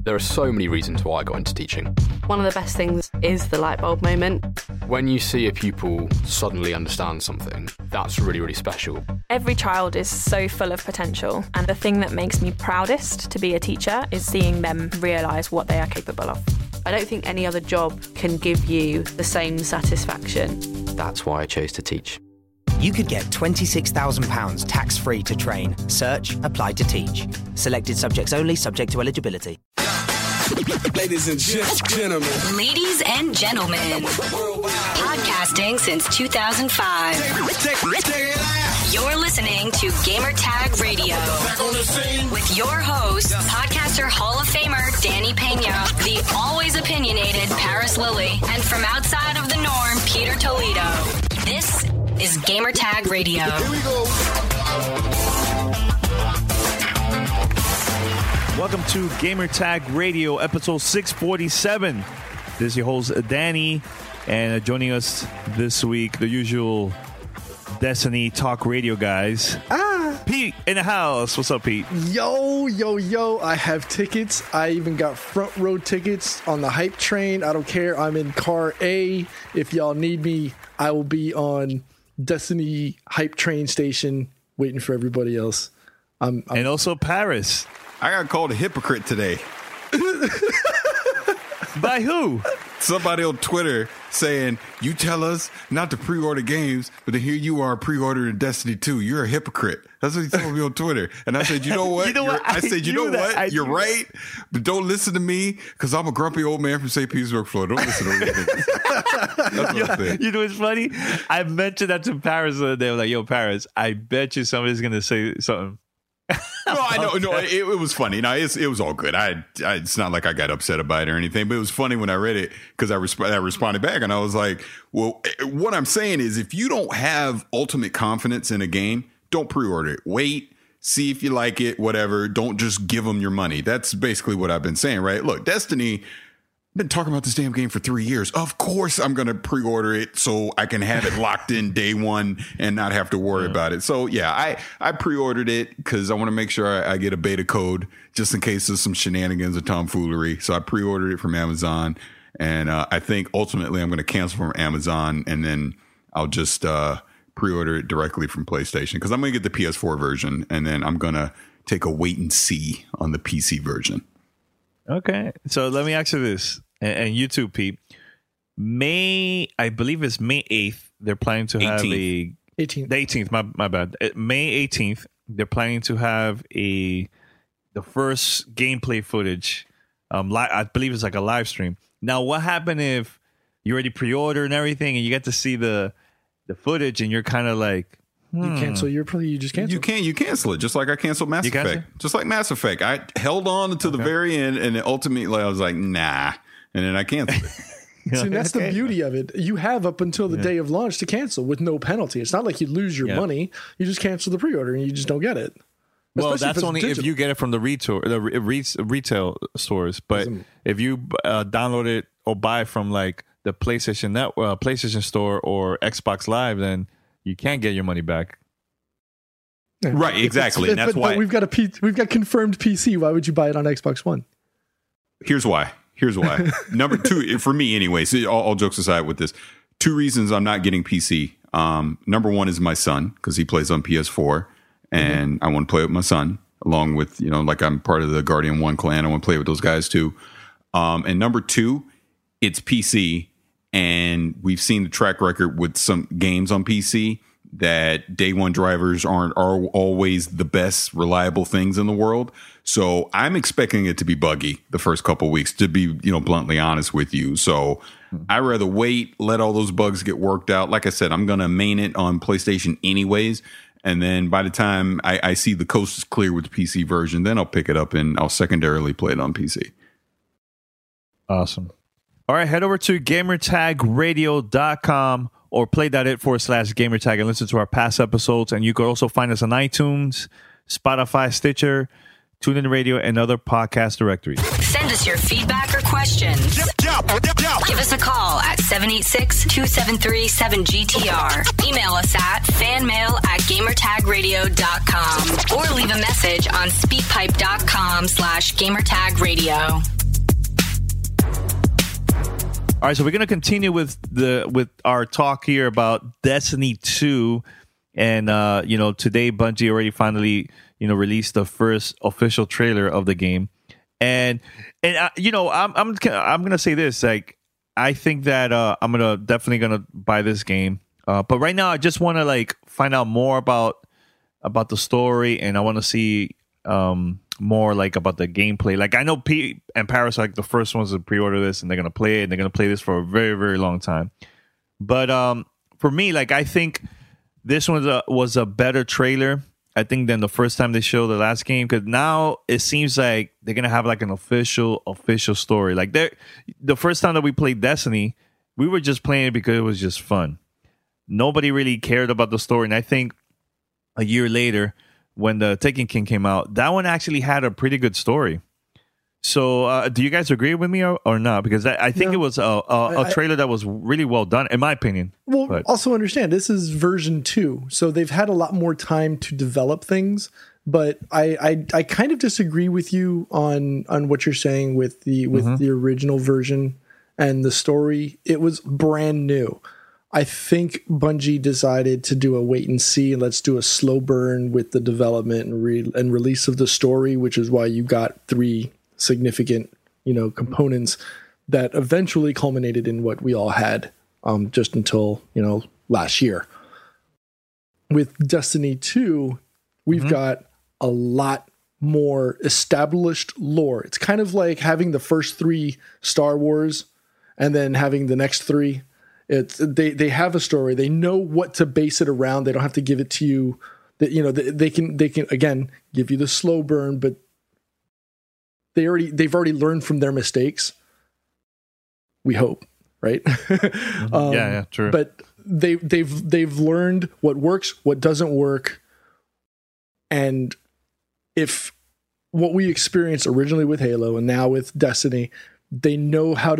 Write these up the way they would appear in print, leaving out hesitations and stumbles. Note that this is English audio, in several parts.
There are so many reasons why I got into teaching. One of the best things is the light bulb moment. When you see a pupil suddenly understand something, that's really, really special. Every child is so full of potential, and the thing that makes me proudest to be a teacher is seeing them realise what they are capable of. I don't think any other job can give you the same satisfaction. That's why I chose to teach. You could get £26,000 tax-free to train. Search Apply to Teach. Selected subjects only, subject to eligibility. Ladies and gentlemen. Ladies and gentlemen. Podcasting since 2005. You're listening to Gamertag Radio. With your host, podcaster Hall of Famer Danny Pena, the always opinionated Paris Lilly, and from outside of the norm, Peter Toledo. This is Gamertag Radio. Here we go. Welcome to Gamertag Radio, episode 647. This is your host, Danny, and joining us this week, the usual Destiny Talk Radio guys. Pete in the house. What's up, Pete? Yo. I have tickets. I even got front row tickets on the hype train. I don't care. I'm in car A. If y'all need me, I will be on Destiny hype train station waiting for everybody else. I'm and also Paris. I got called a hypocrite today. By who? Somebody on Twitter saying, you tell us not to pre-order games, but then here you are pre-ordering Destiny 2. You're a hypocrite. That's what he told me on Twitter. And I said, you know what? I said, you know what? You're right, but don't listen to me because I'm a grumpy old man from St. Petersburg, Florida. Don't listen to me. That's what I said. You know what's funny? I mentioned that to Paris the other day. I was like, yo, Paris, I bet you somebody's going to say something. No, I know. No, it was funny. No, it was all good. It's not like I got upset about it or anything, but it was funny when I read it because I responded back and I was like, well, what I'm saying is if you don't have ultimate confidence in a game, don't pre-order it. Wait, see if you like it, whatever. Don't just give them your money. That's basically what I've been saying, right? Look, Destiny, I've been talking about this damn game for 3 years. Of course I'm going to pre-order it so I can have it locked in day one and not have to worry about it. So, yeah, I pre-ordered it because I want to make sure I get a beta code just in case there's some shenanigans or tomfoolery. So I pre-ordered it from Amazon. And I think ultimately I'm going to cancel from Amazon and then I'll just pre-order it directly from PlayStation because I'm going to get the PS4 version and then I'm going to take a wait and see on the PC version. Okay, so let me ask you this, and you too, Pete. I believe it's May 8th. They're planning to have 18th. The 18th. My bad. May 18th. They're planning to have the first gameplay footage. I believe it's like a live stream. Now, what happened if you already pre-ordered and everything, and you get to see the footage, and you're kind of like. You cancel your play. You just cancel. You cancel it just like I canceled Mass Effect. Just like Mass Effect, I held on to the very end, and ultimately I was like, nah, and then I canceled it. See, that's the beauty of it. You have up until the day of launch to cancel with no penalty. It's not like you lose your money. You just cancel the pre-order and you just don't get it. Well, that's only if you get it from the retail stores. But if you download it or buy it from like the PlayStation Store or Xbox Live, then you can't get your money back. Right, exactly. And that's why we've got confirmed PC. Why would you buy it on Xbox One? Here's why. Number two, for me anyway, so all jokes aside with this, 2 reasons I'm not getting PC. Number one is my son, because he plays on PS4, and I want to play with my son, along with, like I'm part of the Guardian 1 clan. I want to play with those guys too. And number 2, it's PC. And we've seen the track record with some games on PC that day one drivers are always the best reliable things in the world. So I'm expecting it to be buggy the first couple of weeks, to be, bluntly honest with you. So I'd rather wait, let all those bugs get worked out. Like I said, I'm going to main it on PlayStation anyways. And then by the time I see the coast is clear with the PC version, then I'll pick it up and I'll secondarily play it on PC. Awesome. All right, head over to gamertagradio.com or play.it/gamertag and listen to our past episodes. And you can also find us on iTunes, Spotify, Stitcher, TuneIn Radio, and other podcast directories. Send us your feedback or questions. Give us a call at 786-273-7GTR. Email us at fanmail@gamertagradio.com or leave a message on speakpipe.com/gamertagradio. All right, so we're going to continue with our talk here about Destiny 2. And, today Bungie already finally, released the first official trailer of the game. And I'm going to say this, like, I think that I'm definitely going to buy this game. But right now I just want to like find out more about the story, and I want to see more like about the gameplay. Like, I know Pete and Paris are like the first ones to pre-order this, and they're going to play it, and they're going to play this for a very, very long time. But for me, like, I think this one was a better trailer, I think, than the first time they showed the last game, because now it seems like they're gonna have like an official story. Like, the first time that we played Destiny, we were just playing it because it was just fun. Nobody really cared about the story, and I think a year later, when the Taken King came out, that one actually had a pretty good story. So, do you guys agree with me or not? Because I think it was a trailer that was really well done, in my opinion. Well, also understand, this is version 2, so they've had a lot more time to develop things. But I kind of disagree with you on what you're saying with the original version and the story. It was brand new. I think Bungie decided to do a wait and see. Let's do a slow burn with the development and release of the story, which is why you got 3 significant, components that eventually culminated in what we all had just until, last year. With Destiny 2, we've got a lot more established lore. It's kind of like having the first 3 Star Wars and then having the next 3. They have a story. They know what to base it around. They don't have to give it to you. They can again give you the slow burn, but they've already learned from their mistakes. We hope, right? Yeah, true. But they've learned what works, what doesn't work, and if what we experienced originally with Halo and now with Destiny, they've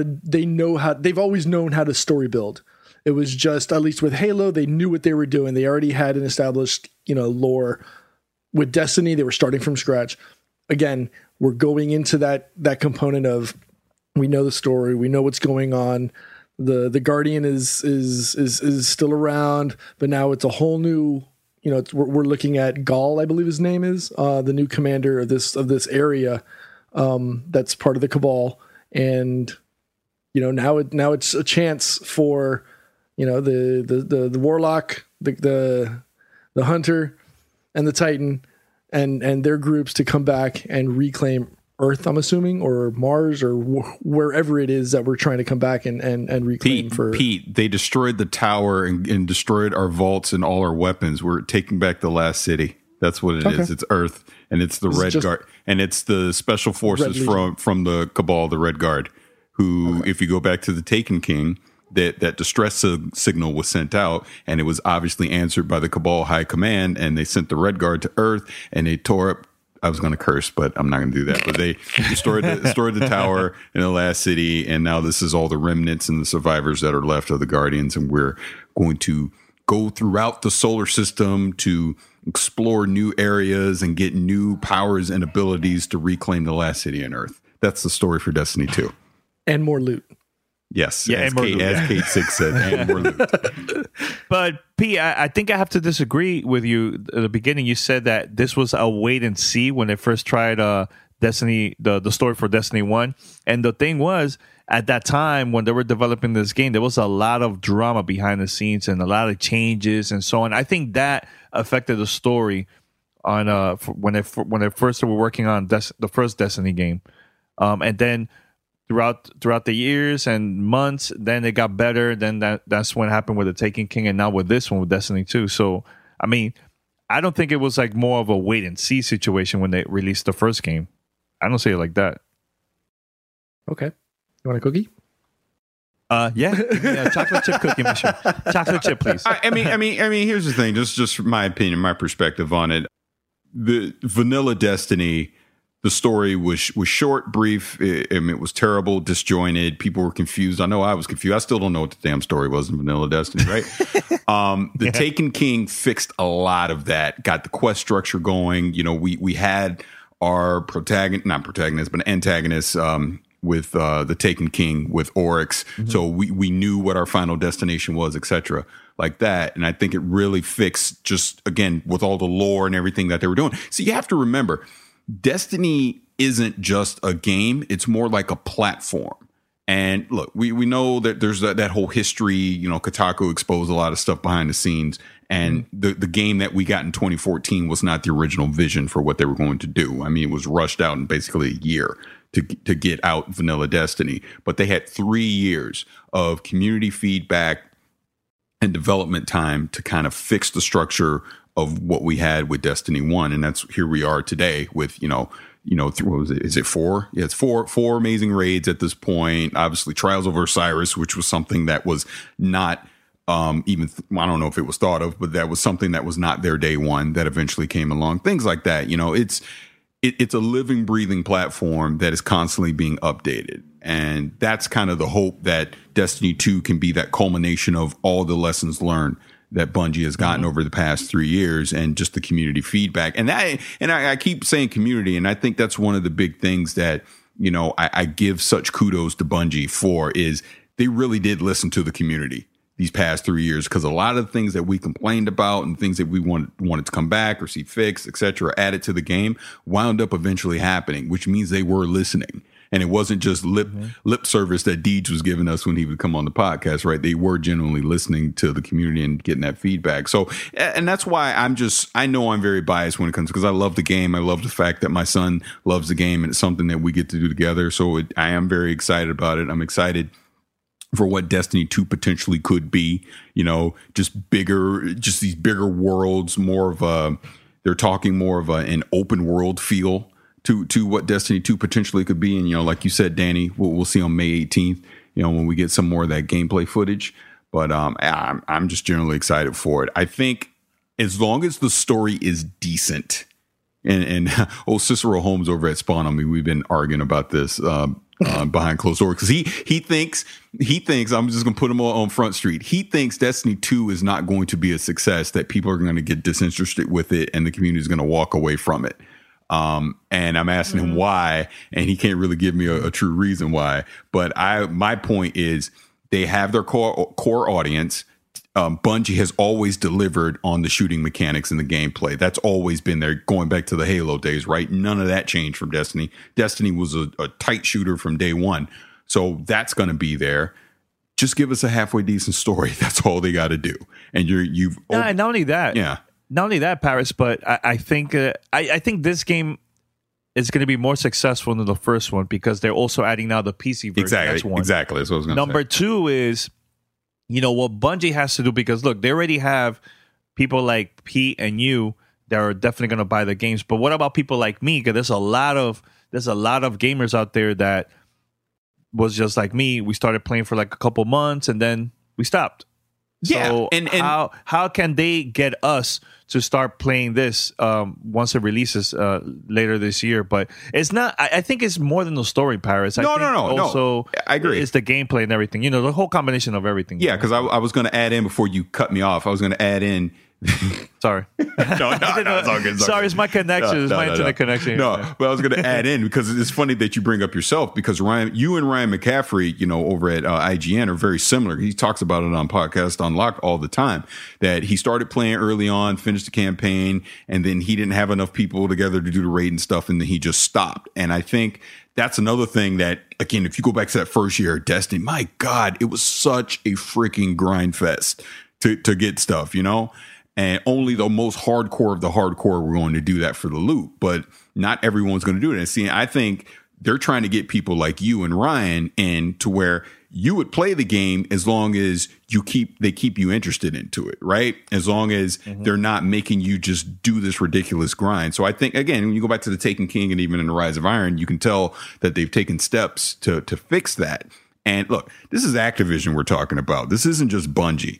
always known how to story build. It was just, at least with Halo, they knew what they were doing. They already had an established, lore. With Destiny, they were starting from scratch. Again, we're going into that component of, we know the story, we know what's going on. The Guardian is still around, but now it's a whole new, we're looking at Gaul, I believe his name is, the new commander of this area, that's part of the Cabal, and now it's a chance for the Warlock, the Hunter, and the Titan, and their groups to come back and reclaim Earth, I'm assuming, or Mars, or wherever it is that we're trying to come back and reclaim. Pete, they destroyed the tower and destroyed our vaults and all our weapons. We're taking back the last city. That's what it is. It's Earth, and it's the Red Guard, and it's the special forces from the Cabal, the Red Guard, who, if you go back to the Taken King, that distress signal was sent out, and it was obviously answered by the Cabal High Command, and they sent the Red Guard to Earth, and they tore up. I was going to curse, but I'm not going to do that. But they destroyed the tower in the last city, and now this is all the remnants and the survivors that are left of the Guardians, and we're going to go throughout the solar system to explore new areas and get new powers and abilities to reclaim the last city on Earth. That's the story for Destiny 2. And more loot. Yes, as Kate 6 said, and more loot. But P, I think I have to disagree with you. At the beginning, you said that this was a wait and see when they first tried Destiny, the story for Destiny 1. And the thing was, at that time when they were developing this game, there was a lot of drama behind the scenes and a lot of changes and so on. I think that affected the story on when they first were working on the first Destiny game, and then throughout the years and months, then it got better. Then that's what happened with the Taken King, and now with this one with Destiny 2. So I mean, I don't think it was like more of a wait and see situation when they released the first game. I don't see it like that. Okay, you want a cookie? Yeah, chocolate chip cookie mission. Chocolate chip, please. I mean, here's the thing. Just my opinion, my perspective on it. The vanilla Destiny, The story was short, brief. It was terrible, disjointed. People were confused. I know I was confused. I still don't know what the damn story was in Vanilla Destiny, right? The Taken King fixed a lot of that, got the quest structure going. You know, we had our antagonist with the Taken King with Oryx. Mm-hmm. So we knew what our final destination was, etc. like that. And I think it really fixed, just again, with all the lore and everything that they were doing. So you have to remember, Destiny isn't just a game. It's more like a platform. And look, we know that there's that whole history, you know, Kotaku exposed a lot of stuff behind the scenes. And the game that we got in 2014 was not the original vision for what they were going to do. I mean, it was rushed out in basically a year to get out Vanilla Destiny. But they had 3 years of community feedback and development time to kind of fix the structure of what we had with Destiny 1. And that's here we are today with, what was it? Is it 4? Yeah, it's four amazing raids at this point. Obviously, Trials of Osiris, which was something that was not I don't know if it was thought of, but that was something that was not there day one that eventually came along. Things like that. You know, it's a living, breathing platform that is constantly being updated. And that's kind of the hope that Destiny 2 can be that culmination of all the lessons learned that Bungie has gotten over the past 3 years, and just the community feedback. And I keep saying community, and I think that's one of the big things that, I give such kudos to Bungie for, is they really did listen to the community these past 3 years, because a lot of the things that we complained about and things that we wanted to come back or see fixed, etc., added to the game, wound up eventually happening, which means they were listening. And it wasn't just lip service that Deej was giving us when he would come on the podcast, right? They were genuinely listening to the community and getting that feedback. So, and that's why I know I'm very biased when it comes, because I love the game. I love the fact that my son loves the game, and it's something that we get to do together. So I am very excited about it. I'm excited for what Destiny 2 potentially could be, just these bigger worlds, they're talking more of an open world feel to what Destiny 2 potentially could be. And, like you said, Danny, we'll see on May 18th, when we get some more of that gameplay footage. But I'm just generally excited for it. I think as long as the story is decent, and old Cicero Holmes over at Spawn on me, we've been arguing about this behind closed doors, because he thinks I'm just gonna put him on Front Street. He thinks Destiny 2 is not going to be a success, that people are going to get disinterested with it, and the community is going to walk away from it. And I'm asking him why, and he can't really give me a true reason why. But my point is, they have their core audience. Bungie has always delivered on the shooting mechanics and the gameplay. That's always been there, going back to the Halo days, right? None of that changed from Destiny. Destiny was a tight shooter from day one. So that's going to be there. Just give us a halfway decent story. That's all they got to do. And not only that. Yeah. Not only that, Paris, but I think I think this game is going to be more successful than the first one, because they're also adding now the PC version. Exactly. That's one. Exactly. That's what I was going to say. Number two is, what Bungie has to do, because look, they already have people like Pete and you that are definitely going to buy the games. But what about people like me? Because there's a lot of gamers out there that was just like me. We started playing for like a couple months and then we stopped. Yeah, so and how can they get us to start playing this once it releases later this year? But it's not. I think it's more than the story, Paris. No. Also, I agree. It's the gameplay and everything. The whole combination of everything. Yeah, because I was going to add in, before you cut me off, I was going to add in. Sorry. No, it's all good. Sorry, it's my connection. It's my internet connection. No, but I was going to add in, because it's funny that you bring up yourself, because you and Ryan McCaffrey, over at IGN, are very similar. He talks about it on Podcast Unlocked all the time, that he started playing early on, finished the campaign, and then he didn't have enough people together to do the raid and stuff, and then he just stopped. And I think that's another thing that, again, if you go back to that first year of Destiny, my God, it was such a freaking grind fest to get stuff, And only the most hardcore of the hardcore were going to do that for the loot, but not everyone's going to do it. And see, I think they're trying to get people like you and Ryan in to where you would play the game as long as they keep you interested into it, right? As long as they're not making you just do this ridiculous grind. So I think, again, when you go back to the Taken King and even in the Rise of Iron, you can tell that they've taken steps to fix that. And look, this is Activision we're talking about. This isn't just Bungie.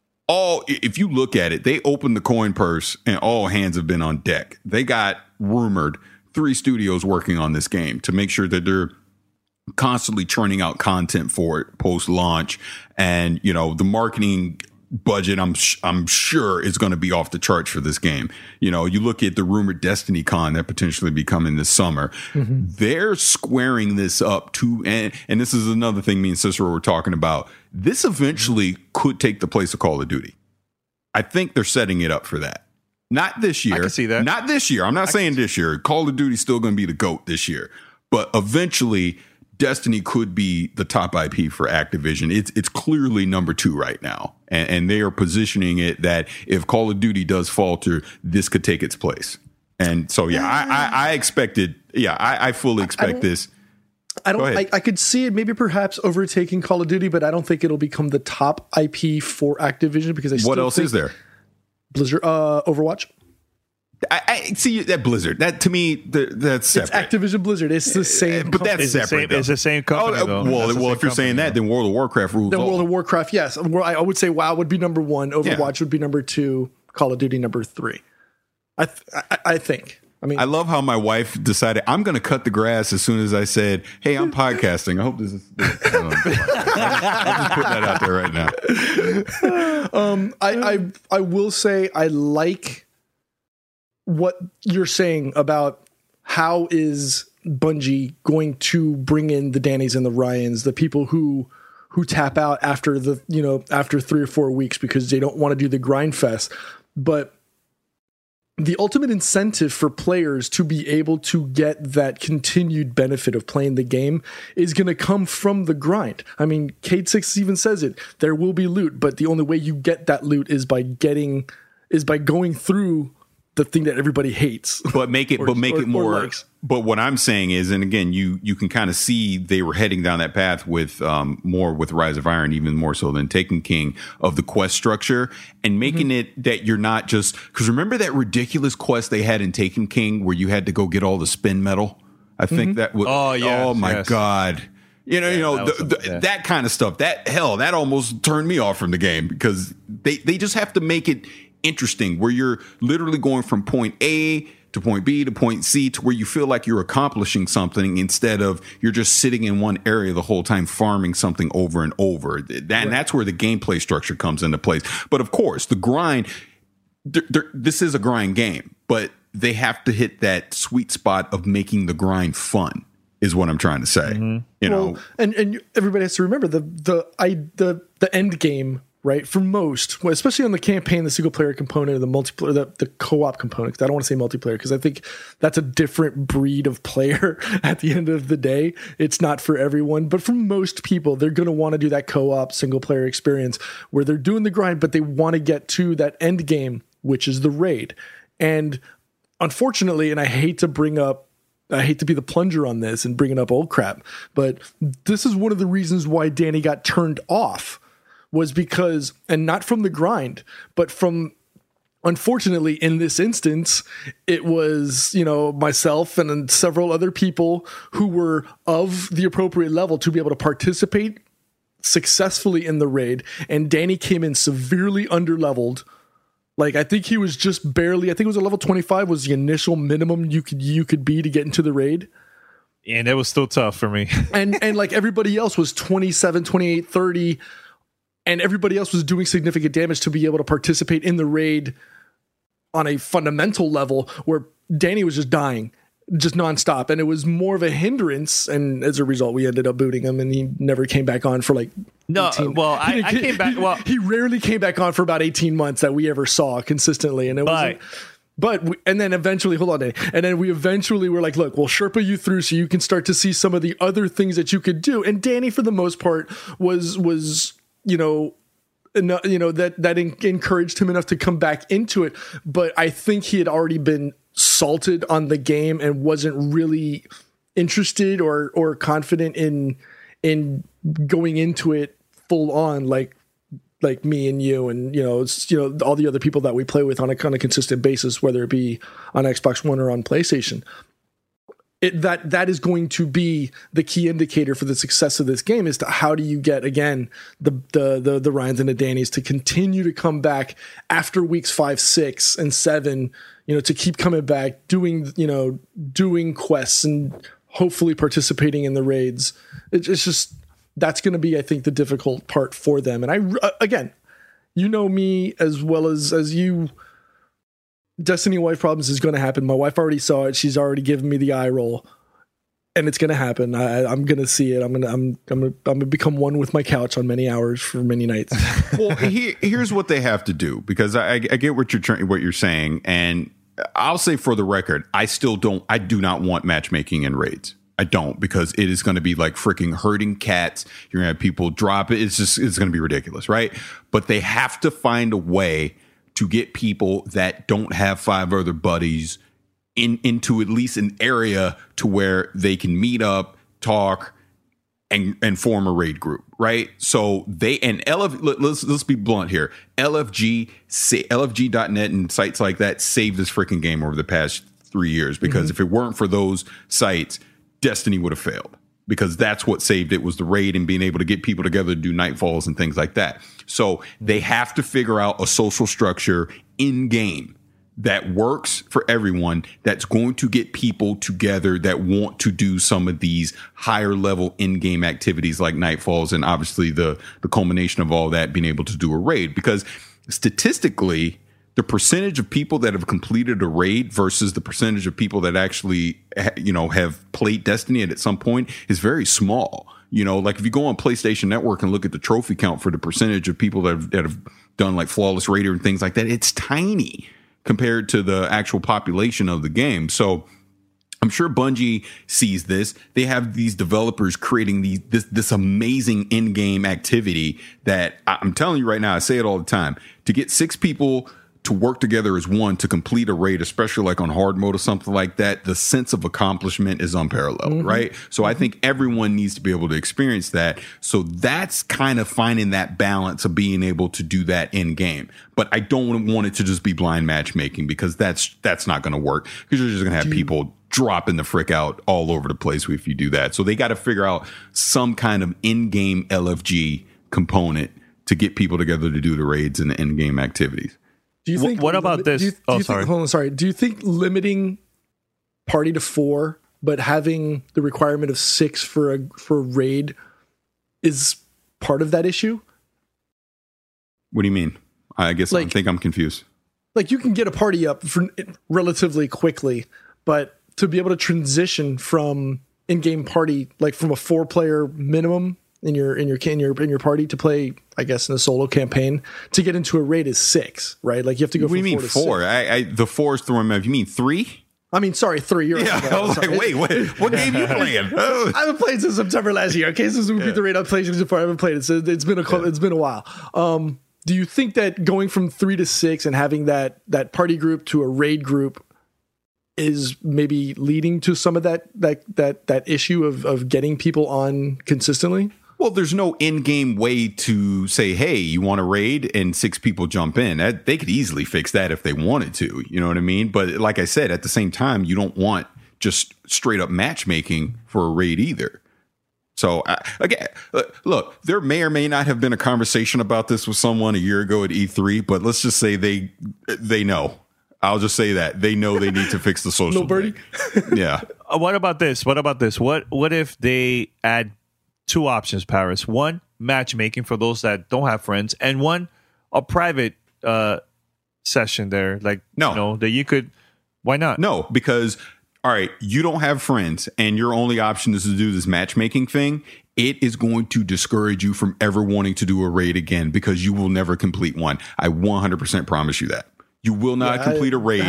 If you look at it, they opened the coin purse and all hands have been on deck. They got rumored 3 studios working on this game to make sure that they're constantly churning out content for it post launch, and the marketing budget I'm sure is going to be off the charts for this game. You look at the rumored Destiny Con that potentially be coming this summer. Mm-hmm. They're squaring this up to, and this is another thing me and Cicero were talking about. This eventually could take the place of Call of Duty. I think they're setting it up for that. Not this year. I can see that. Not this year. I'm not saying this year. Call of Duty's still going to be the GOAT this year, but eventually Destiny could be the top IP for Activision. It's clearly number 2 right now. And they are positioning it that if Call of Duty does falter, this could take its place. And so, I expected, I fully expect this. I could see it maybe perhaps overtaking Call of Duty, but I don't think it'll become the top IP for Activision because what else is there? Blizzard, Overwatch. I see that Blizzard. That to me, that's separate. It's Activision Blizzard. It's the same, but that's separate. It's the same company. Well, if you're saying that, then World of Warcraft rules. Then World of Warcraft, yes. I would say WoW would be number 1. Overwatch would be number 2. Call of Duty number 3. I think. I mean, I love how my wife decided I'm going to cut the grass as soon as I said, "Hey, I'm podcasting." I hope this is. I'm just putting that out there right now. I will say I like what you're saying about how is Bungie going to bring in the Dannys and the Ryans, the people who tap out after after 3 or 4 weeks because they don't want to do the grind fest. But the ultimate incentive for players to be able to get that continued benefit of playing the game is going to come from the grind. I mean, Cade 6 even says it. There will be loot, but the only way you get that loot is by going through the thing that everybody hates. But make it more. But what I'm saying is, and again, you can kind of see they were heading down that path with more with Rise of Iron, even more so than Taken King, of the quest structure and making it that you're not just, because remember that ridiculous quest they had in Taken King where you had to go get all the spin metal? I think that was, oh my God. That kind of stuff, that almost turned me off from the game because they just have to make it interesting where you're literally going from point A to point B to point C to where you feel like you're accomplishing something instead of you're just sitting in one area the whole time farming something over and over. And that's where the gameplay structure comes into place. But of course, the grind, this is a grind game, but they have to hit that sweet spot of making the grind fun is what I'm trying to say. Mm-hmm. And everybody has to remember the end game, right? For most, especially on the campaign, the single player component, the multiplayer, the co-op component. I don't want to say multiplayer because I think that's a different breed of player at the end of the day. It's not for everyone, but for most people, they're going to want to do that co-op single player experience where they're doing the grind, but they want to get to that end game, which is the raid. And unfortunately, and I hate to be the plunger on this and bringing up old crap, but this is one of the reasons why Danny got turned off. Was because, and not from the grind, but from, unfortunately, in this instance, it was, myself and several other people who were of the appropriate level to be able to participate successfully in the raid. And Danny came in severely underleveled. Like, I think he was just barely, I think it was a level 25 was the initial minimum you could be to get into the raid. And it was still tough for me. and like everybody else was 27, 28, 30. And everybody else was doing significant damage to be able to participate in the raid on a fundamental level where Danny was just dying, just nonstop. And it was more of a hindrance. And as a result, we ended up booting him and he never came back on for like 18. Well, I came back. Well, he rarely came back on for about 18 months that we ever saw consistently. And it wasn't. And then eventually, hold on, Danny. And then we eventually were like, look, we'll Sherpa you through so you can start to see some of the other things that you could do. And Danny, for the most part, was that encouraged him enough to come back into it. But I think he had already been salted on the game and wasn't really interested or confident in going into it full on like me and you and all the other people that we play with on a kind of consistent basis, whether it be on Xbox One or on PlayStation. that is going to be the key indicator for the success of this game, is to how do you get, again, the Ryans and the Dannys to continue to come back after weeks 5, 6, and 7, to keep coming back, doing quests and hopefully participating in the raids. It's just, that's going to be, I think, the difficult part for them. And again, me as well as you, Destiny wife problems is going to happen. My wife already saw it. She's already given me the eye roll, and it's going to happen. I'm going to see it. I'm going to become one with my couch on many hours for many nights. Well, here's what they have to do, because I get what you're saying, and I'll say for the record, I do not want matchmaking in raids. I don't, because it is going to be like freaking herding cats. You're going to have people drop it. It's going to be ridiculous, right? But they have to find a way to get people that don't have 5 other buddies into at least an area to where they can meet up, talk, and form a raid group, right? So let's be blunt here. LFG.net and sites like that saved this freaking game over the past 3 years, because if it weren't for those sites, Destiny would have failed, because that's what saved it, was the raid and being able to get people together to do nightfalls and things like that. So they have to figure out a social structure in game that works for everyone, that's going to get people together that want to do some of these higher level in-game activities like nightfalls, and obviously the culmination of all that being able to do a raid. Because statistically, the percentage of people that have completed a raid versus the percentage of people that actually, have played Destiny at some point is very small. Like if you go on PlayStation Network and look at the trophy count for the percentage of people that have done like Flawless Raider and things like that, it's tiny compared to the actual population of the game. So I'm sure Bungie sees this. They have these developers creating this amazing in-game activity that I'm telling you right now, I say it all the time, to get 6 people to work together as one to complete a raid, especially like on hard mode or something like that, the sense of accomplishment is unparalleled, right? So I think everyone needs to be able to experience that. So that's kind of finding that balance of being able to do that in game. But I don't want it to just be blind matchmaking, because that's not going to work, because you're just going to have people dropping the frick out all over the place if you do that. So they got to figure out some kind of in-game LFG component to get people together to do the raids and the in-game activities. Do you think? What about this? Sorry. Do you think limiting party to 4, but having the requirement of 6 for a raid is part of that issue? What do you mean? I guess I think I'm confused. Like, you can get a party up relatively quickly, but to be able to transition from in-game party, like from a 4-player minimum in your party to play, I guess, in a solo campaign, to get into a raid is 6, right? Like, you have to go from 4 to 6. What do you mean 4? The 4 is throwing me off. You mean 3? I mean, sorry, 3. You're right. I was like, wait, what game you playing? I haven't played since September last year. Okay, since we beat the raid, I've played since before. I haven't played it. So it's been a while. Do you think that going from 3 to 6 and having that party group to a raid group is maybe leading to some of that issue of getting people on consistently? Well, there's no in-game way to say, hey, you want to raid, and 6 people jump in. They could easily fix that if they wanted to. You know what I mean? But like I said, at the same time, you don't want just straight up matchmaking for a raid either. So again, look, there may or may not have been a conversation about this with someone a year ago at E3, but let's just say they know. I'll just say that they know they need to fix the social. No birdie. Yeah. What about this? What if they add 2 options, Paris? 1, matchmaking for those that don't have friends, and 1, a private session there. Like, that you could. Why not? No, because all right, you don't have friends, and your only option is to do this matchmaking thing. It is going to discourage you from ever wanting to do a raid again, because you will never complete one. I 100% promise you that. You will not complete a raid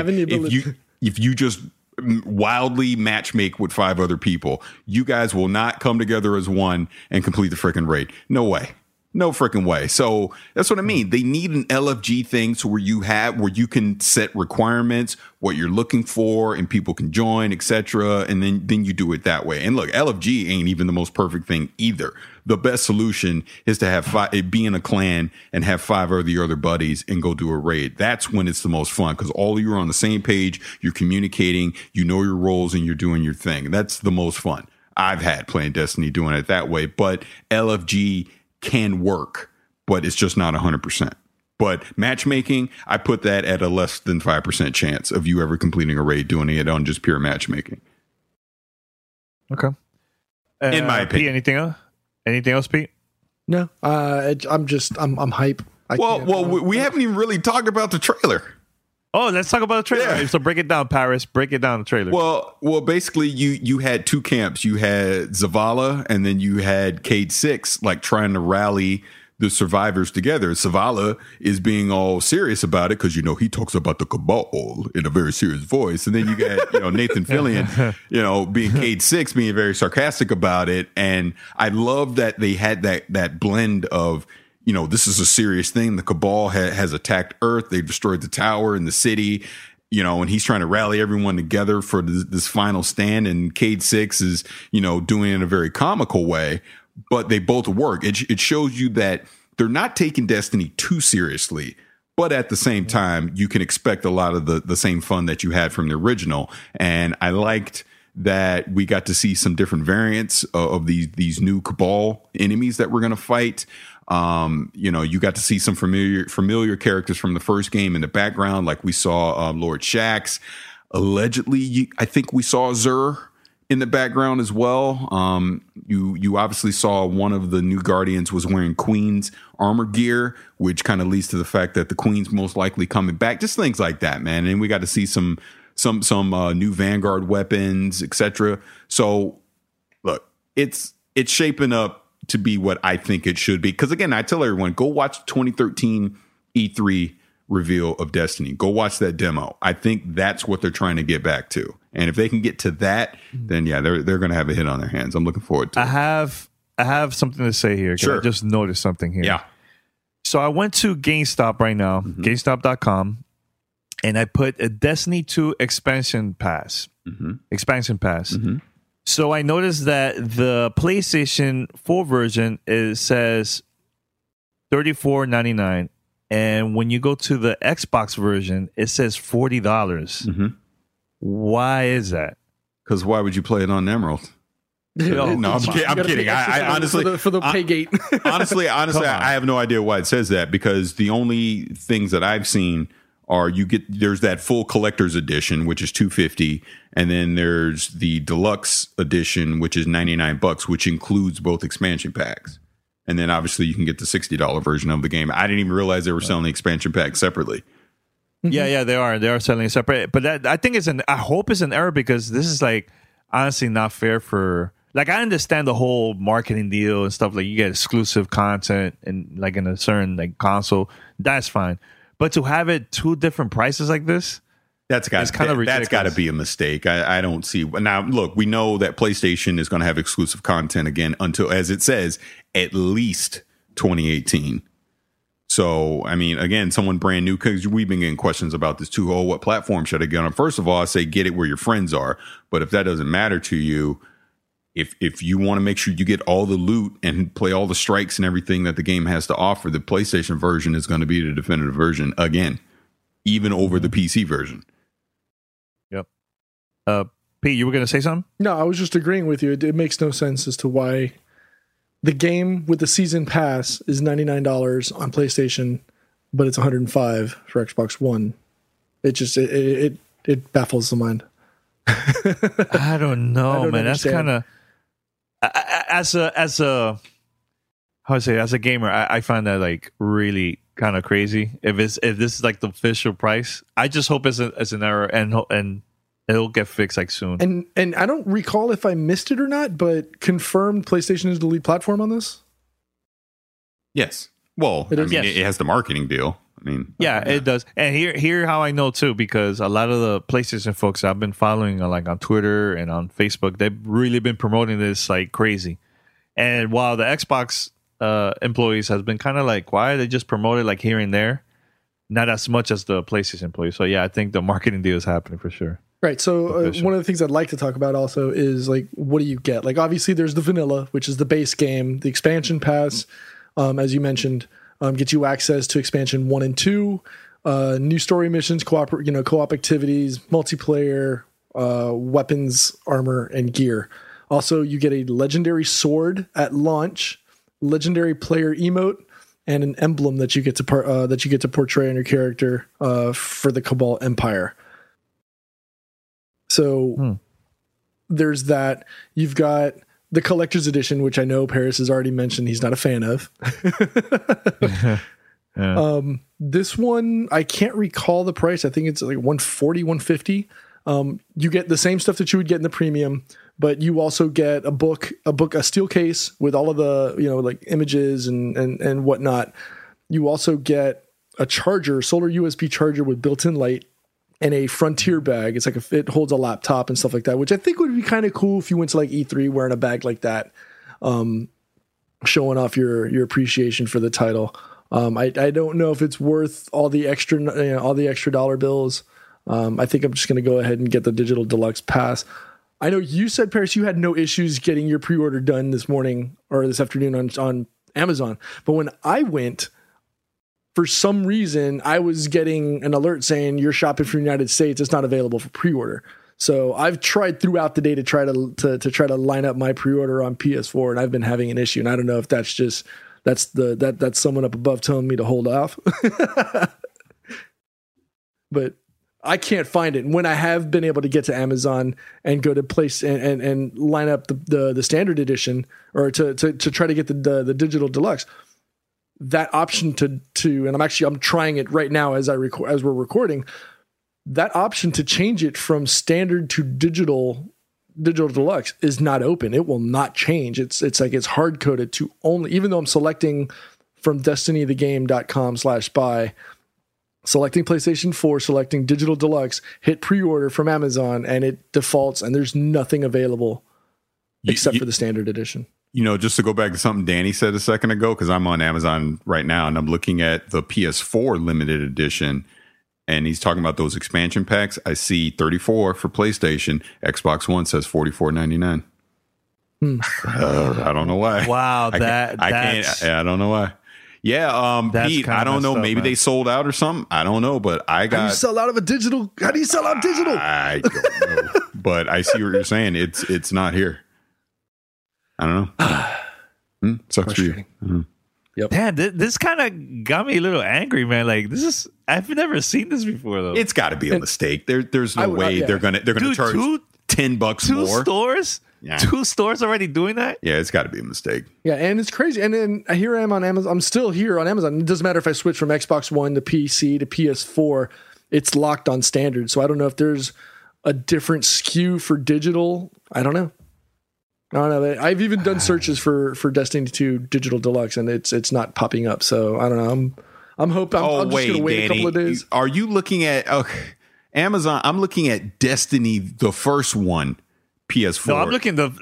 if you just wildly matchmake with 5 other people. You guys will not come together as one and complete the freaking raid. No way. No freaking way. So that's what I mean. They need an LFG thing where you can set requirements, what you're looking for, and people can join, etc. And then you do it that way. And look, LFG ain't even the most perfect thing either. The best solution is to have be in a clan and have 5 of your other buddies and go do a raid. That's when it's the most fun because all of you are on the same page. You're communicating, you know your roles, and you're doing your thing. That's the most fun I've had playing Destiny doing it that way. But LFG can work, but it's just not 100%. But matchmaking, I put that at a less than 5% chance of you ever completing a raid doing it on just pure matchmaking. Okay. In my opinion. Pete, anything else? Anything else, Pete? No. I'm hype. We haven't even really talked about the trailer. Oh, let's talk about the trailer. Yeah. So break it down, Paris. Break it down, the trailer. Well, basically, you had 2 camps. You had Zavala, and then you had Cade 6, like trying to rally the survivors together. Zavala is being all serious about it because he talks about the Cabal in a very serious voice, and then you got Nathan Fillion, being Cade 6, being very sarcastic about it. And I love that they had that blend of, this is a serious thing. The Cabal has attacked Earth. They've destroyed the tower and the city, and he's trying to rally everyone together for this final stand. And Cade 6 is, doing it in a very comical way, but they both work. It shows you that they're not taking Destiny too seriously, but at the same time, you can expect a lot of the same fun that you had from the original. And I liked that we got to see some different variants of these new Cabal enemies that we're going to fight. You got to see some familiar characters from the first game in the background, like we saw Lord Shaxx. Allegedly, I think we saw Xur in the background as well. You obviously saw one of the new Guardians was wearing Queen's armor gear, which kind of leads to the fact that the Queen's most likely coming back. Just things like that, man. And we got to see some new Vanguard weapons, etc. So, look, it's shaping up to be what I think it should be. Because again, I tell everyone, go watch 2013 E3 reveal of Destiny. Go watch that demo. I think that's what they're trying to get back to. And if they can get to that, then yeah, they're going to have a hit on their hands. I'm looking forward to it. I have something to say here. Sure. I just noticed something here. Yeah. So I went to GameStop right now, GameStop.com, and I put a Destiny 2 expansion pass. So I noticed that the PlayStation 4 version says $34.99, and when you go to the Xbox version, it says $40. Why is that? Because why would you play it on Emerald? No, I'm kidding. I honestly, for the pay gate. honestly, I have no idea why it says that, because the only things that I've seen are there's that full collector's edition, which is $250, and then there's the deluxe edition, which is $99, which includes both expansion packs. And then obviously you can get the $60 version of the game. I didn't even realize they were selling the expansion pack separately. Yeah, they are selling it separate. But that, I think I hope it's an error, because this is like honestly not fair for. Like, I understand the whole marketing deal and stuff. Like, you get exclusive content and like in a certain like console, that's fine. But to have it 2 different prices like this, that's kind of ridiculous. That's got to be a mistake. I don't see. Now, look, we know that PlayStation is going to have exclusive content again until, as it says, at least 2018. So, I mean, again, someone brand new, because we've been getting questions about this too. Oh, what platform should I get on? First of all, I say get it where your friends are. But if that doesn't matter to you, if you want to make sure you get all the loot and play all the strikes and everything that the game has to offer, the PlayStation version is going to be the definitive version again, even over the PC version. Yep. Pete, you were going to say something? No, I was just agreeing with you. It makes no sense as to why the game with the season pass is $99 on PlayStation, but it's $105 for Xbox One. It just it baffles the mind. I don't know, man. Understand. That's kind of as a gamer, I find that like really kind of crazy. If this is like the official price, I just hope it's an error and it'll get fixed like soon. And I don't recall if I missed it or not, but confirmed PlayStation is the lead platform on this? Yes. Well, it has the marketing deal. I mean, it does. And here how I know too, because a lot of the PlayStation folks I've been following like on Twitter and on Facebook, they've really been promoting this like crazy. And while the Xbox employees has been kind of like quiet. They just promote it like here and there, not as much as the PlayStation employees. So yeah, I think the marketing deal is happening for sure. Right. So one of the things I'd like to talk about also is like, what do you get? Like, obviously there's the vanilla, which is the base game. The expansion pass, as you mentioned, gets you access to expansion 1 and 2, new story missions, co-op activities, multiplayer, weapons, armor, and gear. Also, you get a legendary sword at launch, legendary player emote, and an emblem that you get to portray on your character for the Cabal Empire. So there's that. You've got the collector's edition, which I know Paris has already mentioned he's not a fan of. This one, I can't recall the price. I think it's like $140, $150. You get the same stuff that you would get in the premium, but you also get a steel case with all of the, like images and whatnot. You also get a charger, solar USB charger with built-in light, and a Frontier bag. It's like it holds a laptop and stuff like that, which I think would be kind of cool if you went to like E3 wearing a bag like that, showing off your appreciation for the title. I don't know if it's worth all the extra dollar bills. I think I'm just going to go ahead and get the digital deluxe pass. I know you said, Paris, you had no issues getting your pre-order done this morning or this afternoon on Amazon, but when I went, for some reason, I was getting an alert saying you're shopping from the United States. It's not available for pre-order. So I've tried throughout the day to try to line up my pre-order on PS4, and I've been having an issue. And I don't know if that's someone up above telling me to hold off. But I can't find it. And when I have been able to get to Amazon and go to place and line up the standard edition, or to try to get the digital deluxe, that option to and I'm trying it right now as we're recording, that option to change it from standard to digital deluxe is not open. It will not change. It's like it's hard coded to only, even though I'm selecting from destinythegame.com/buy, selecting PlayStation 4, selecting digital deluxe, hit pre-order from Amazon, and it defaults and there's nothing available except for the standard edition. Just to go back to something Danny said a second ago, because I'm on Amazon right now and I'm looking at the PS4 limited edition, and he's talking about those expansion packs. I see 34 for PlayStation. Xbox One says $44.99. I don't know why. Wow, I don't know why. Yeah, Pete, I don't know. Maybe they sold out or something. I don't know, but I got. How do you sell out of a digital? How do you sell out digital? I don't know, but I see what you're saying. It's not here. I don't know. Sucks for you. Yep. Man, this kind of got me a little angry, man. Like I've never seen this before though. It's got to be a mistake. There's no way they're gonna charge $10 more. Two stores. Yeah. 2 stores already doing that? Yeah, it's got to be a mistake. Yeah, and it's crazy. And then here I am on Amazon. I'm still here on Amazon. It doesn't matter if I switch from Xbox One to PC to PS4. It's locked on standard. So I don't know if there's a different SKU for digital. I don't know. I've even done searches for Destiny 2 Digital Deluxe, and it's not popping up. So I don't know. I'm hoping. I'm just going to wait, Danny, a couple of days. Are you looking at Amazon? I'm looking at Destiny, the first one. PS4. No, I'm looking the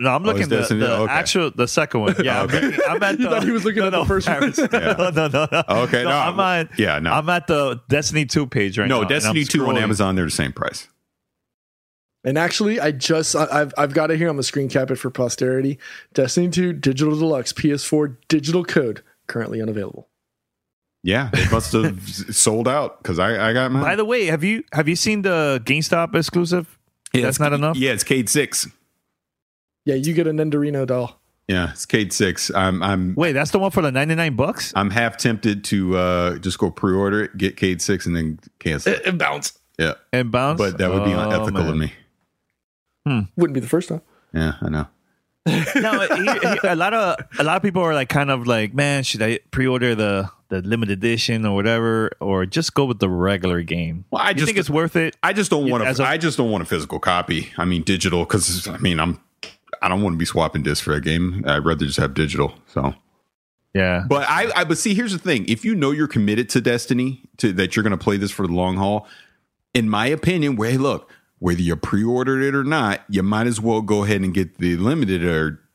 second one. Yeah, okay. I'm at the. You thought he was looking at the first one. Yeah. No. Okay, I'm at the Destiny 2 page right now. No, Destiny 2 on Amazon, they're the same price. And actually, I've got it here. I'm gonna screen cap it for posterity. Destiny 2 Digital Deluxe PS4 digital code currently unavailable. Yeah, they must have sold out because I got mine. By the way, have you seen the GameStop exclusive? Yeah, that's not enough. Yeah, it's Cade 6. Yeah, you get a Nenderino doll. Yeah, it's Cade 6. I'm wait, that's the one for the $99? I'm half tempted to just go pre-order it, get Cade 6, and then cancel it. And bounce. Yeah, and bounce. But that would be unethical of me. Wouldn't be the first time. Yeah, I know. No, a lot of people are like kind of like, man, should I pre-order the limited edition or whatever, or just go with the regular game? Well, I just think it's worth it. I just don't want I just don't want a physical copy. I mean, digital, because I don't want to be swapping discs for a game. I'd rather just have digital. So yeah, but but see, here's the thing: if you know you're committed to Destiny, that you're going to play this for the long haul, in my opinion, whether you pre-ordered it or not, you might as well go ahead and get the limited or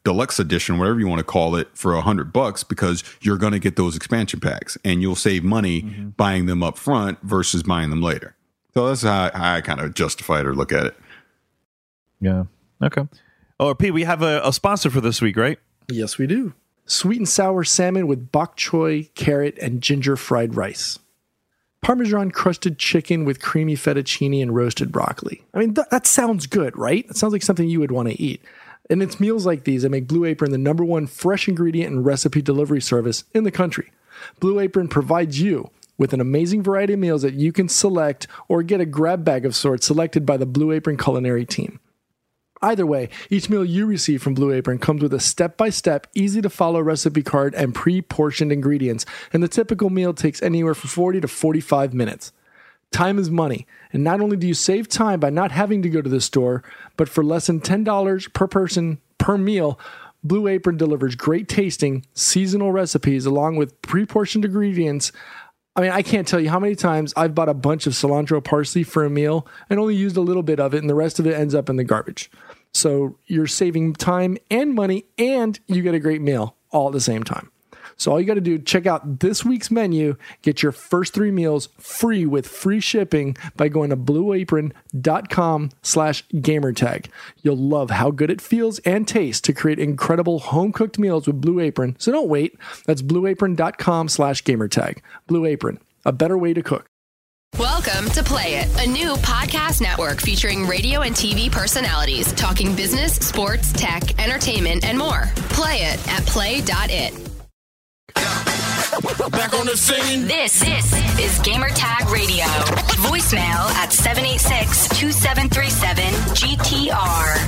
deluxe edition, whatever you want to call it, for $100 because you're going to get those expansion packs and you'll save money buying them up front versus buying them later. So that's how I kind of justify it or look at it. Yeah. Okay. Oh, Pete, we have a sponsor for this week, right? Yes, we do. Sweet and sour salmon with bok choy, carrot, and ginger fried rice. Parmesan crusted chicken with creamy fettuccine and roasted broccoli. I mean, that sounds good, right? It sounds like something you would want to eat. And it's meals like these that make Blue Apron the #1 fresh ingredient and recipe delivery service in the country. Blue Apron provides you with an amazing variety of meals that you can select or get a grab bag of sorts selected by the Blue Apron culinary team. Either way, each meal you receive from Blue Apron comes with a step-by-step, easy-to-follow recipe card and pre-portioned ingredients, and the typical meal takes anywhere from 40 to 45 minutes. Time is money, and not only do you save time by not having to go to the store, but for less than $10 per person per meal, Blue Apron delivers great tasting, seasonal recipes along with pre-portioned ingredients. I mean, I can't tell you how many times I've bought a bunch of cilantro parsley for a meal and only used a little bit of it, and the rest of it ends up in the garbage. So you're saving time and money, and you get a great meal all at the same time. So all you got to do, check out this week's menu, get your first 3 meals free with free shipping by going to blueapron.com/gamertag. You'll love how good it feels and tastes to create incredible home-cooked meals with Blue Apron. So don't wait. That's blueapron.com/gamertag. Blue Apron, a better way to cook. Welcome to Play It, a new podcast network featuring radio and TV personalities talking business, sports, tech, entertainment, and more. Play it at play.it. Back on the scene. This is Gamertag Radio. Voicemail at 786-2737-GTR.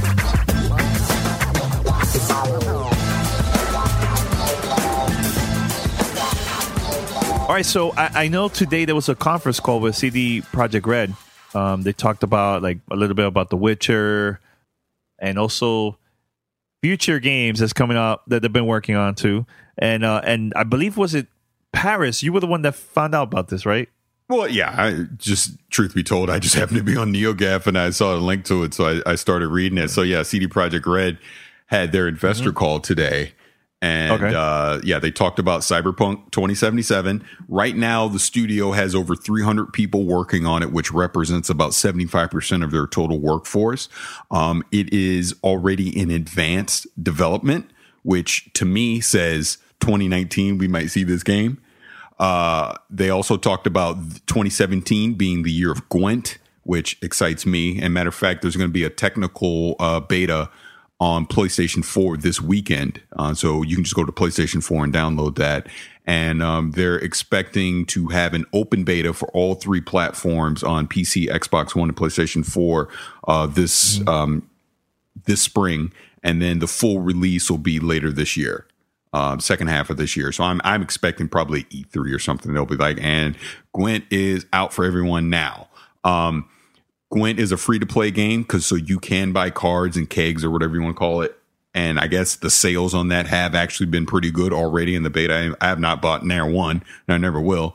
All right, so I know today there was a conference call with CD Projekt Red. They talked about a little bit about The Witcher and also future games that's coming up that they've been working on too. And I believe, was it Paris? You were the one that found out about this, right? Well, yeah. Truth be told, I just happened to be on NeoGAF and I saw a link to it, so I started reading it. So yeah, CD Projekt Red had their investor call today. And they talked about Cyberpunk 2077. Right now, the studio has over 300 people working on it, which represents about 75% of their total workforce. It is already in advanced development, which to me says 2019 we might see this game. They also talked about 2017 being the year of Gwent, which excites me. And matter of fact, there's going to be a technical beta on PlayStation 4 this weekend. So you can just go to PlayStation 4 and download that. And they're expecting to have an open beta for all 3 platforms on PC, Xbox One, and PlayStation 4 this spring. And then the full release will be later this year, second half of this year. So I'm expecting probably E3 or something. They'll be like, and Gwent is out for everyone now. Gwent is a free-to-play game so you can buy cards and kegs or whatever you want to call it. And I guess the sales on that have actually been pretty good already in the beta. I have not bought Nair 1, and I never will.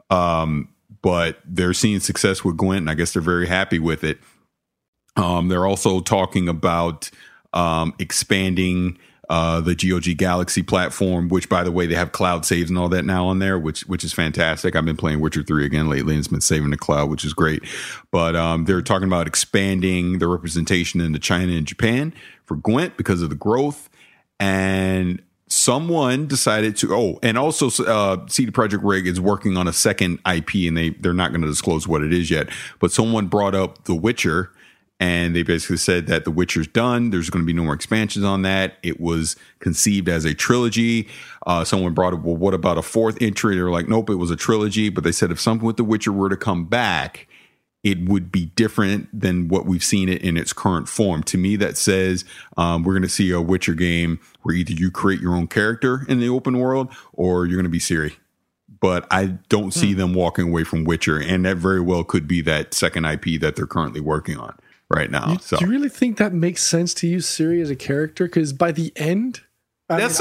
But they're seeing success with Gwent, and I guess they're very happy with it. They're also talking about expanding the GOG Galaxy platform, which, by the way, they have cloud saves and all that now on there, which is fantastic. I've been playing Witcher 3 again lately, and it's been saving the cloud, which is great. But they're talking about expanding the representation into China and Japan for Gwent because of the growth. And someone decided to, and also CD Projekt Red is working on a second IP, and they're not going to disclose what it is yet. But someone brought up The Witcher, and they basically said that The Witcher's done. There's going to be no more expansions on that. It was conceived as a trilogy. Someone brought up, well, what about a 4th entry? They were like, nope, it was a trilogy. But they said if something with The Witcher were to come back, it would be different than what we've seen it in its current form. To me, that says we're going to see a Witcher game where either you create your own character in the open world or you're going to be Ciri. But I don't see them walking away from Witcher. And that very well could be that second IP that they're currently working on right now. Do you really think that makes sense to use Ciri as a character? Because by the end, spoilers.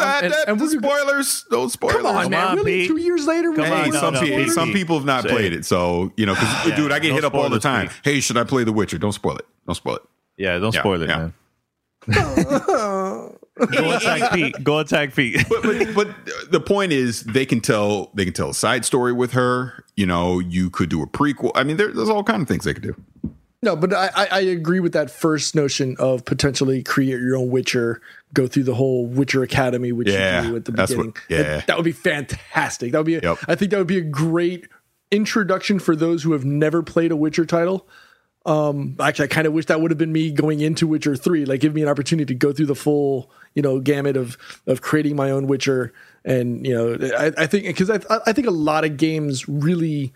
Those spoilers. Come on, man! Really, 2 years later, some people have not played it, so because dude, I get hit up all the time. Hey, should I play The Witcher? Don't spoil it. Don't spoil it. Yeah, don't spoil it, man. Go attack Pete. Go attack Pete. But the point is, they can tell a side story with her. You know, you could do a prequel. I mean, there's all kinds of things they could do. No, but I agree with that first notion of potentially create your own Witcher, go through the whole Witcher Academy, which you do at the beginning. That would be fantastic. That would be. I think that would be a great introduction for those who have never played a Witcher title. Actually, I kind of wish that would have been me going into Witcher 3. Like, give me an opportunity to go through the full, gamut of creating my own Witcher. And I think because I think a lot of games really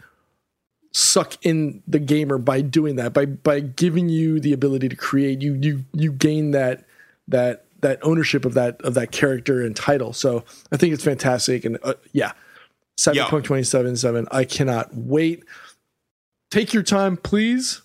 suck in the gamer by doing that, by giving you the ability to create. You gain that ownership of that character and title. So I think it's fantastic. And Cyberpunk 2077. I cannot wait. Take your time, please.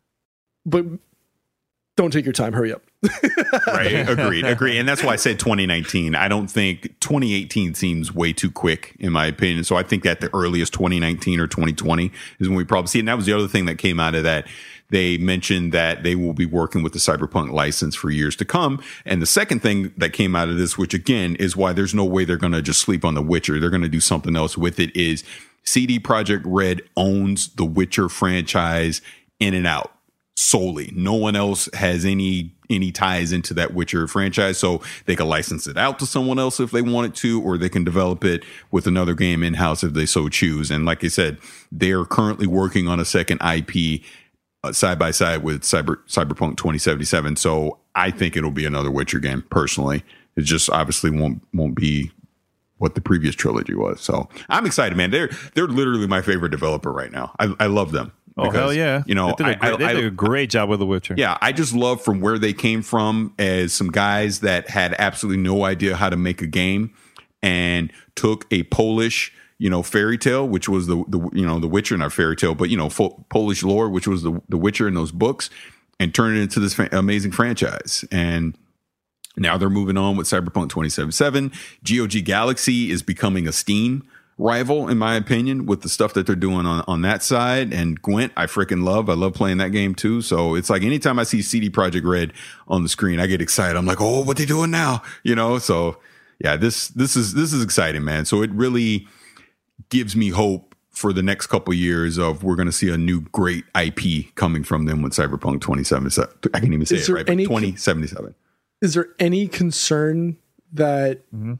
But don't take your time. Hurry up. Right. Agreed. And that's why I said 2019. I don't think 2018 seems way too quick, in my opinion. So I think that the earliest 2019 or 2020 is when we probably see it. And that was the other thing that came out of that. They mentioned that they will be working with the Cyberpunk license for years to come. And the second thing that came out of this, which again is why there's no way they're going to just sleep on The Witcher. They're going to do something else with it, is CD Projekt Red owns the Witcher franchise in and out. Solely. No one else has any ties into that Witcher franchise, so they can license it out to someone else if they wanted to, or they can develop it with another game in-house if they so choose. And like I said, they're currently working on a second IP side by side with Cyberpunk 2077. So I think it'll be another Witcher game. Personally, it just obviously won't be what the previous trilogy was. So I'm excited, man. They're literally my favorite developer right now. I love them. Because, hell yeah. They did a great job with The Witcher. Yeah, I just love from where they came from as some guys that had absolutely no idea how to make a game and took a Polish, fairy tale, which was the Witcher, not fairy tale, but Polish lore, which was the Witcher in those books, and turned it into this amazing franchise. And now they're moving on with Cyberpunk 2077. GOG Galaxy is becoming a Steam rival, in my opinion, with the stuff that they're doing on that side. And Gwent, I freaking love. I love playing that game too. So it's like anytime I see CD Projekt Red on the screen, I get excited. I'm like, oh, what they doing now? So yeah, this is exciting, man. So it really gives me hope for the next couple of years of we're going to see a new great IP coming from them with Cyberpunk 2077. I can't even say it right, but 2077. Is there any concern that